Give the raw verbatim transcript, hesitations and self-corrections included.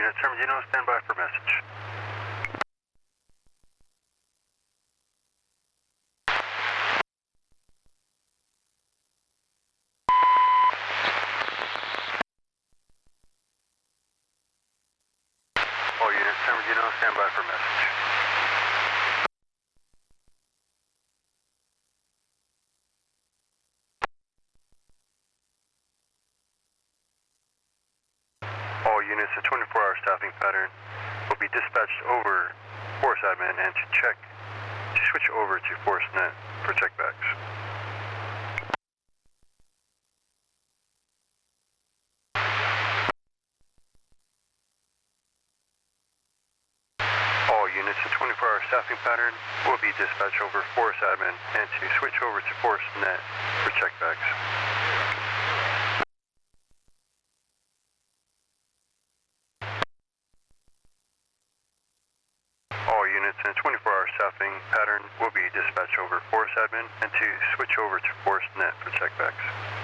units, San Bernardino, stand by for message. All units, San Bernardino, stand by for message. All units, a twenty-four hour staffing pattern will be dispatched over Force Admin and to check, to switch over to Force Net for checkbacks. All units, a twenty-four hour staffing pattern will be dispatched over Force Admin and to switch over to Force Net for checkbacks. All units in a twenty-four hour staffing pattern will be dispatched over Force Admin and to switch over to Force Net for checkbacks.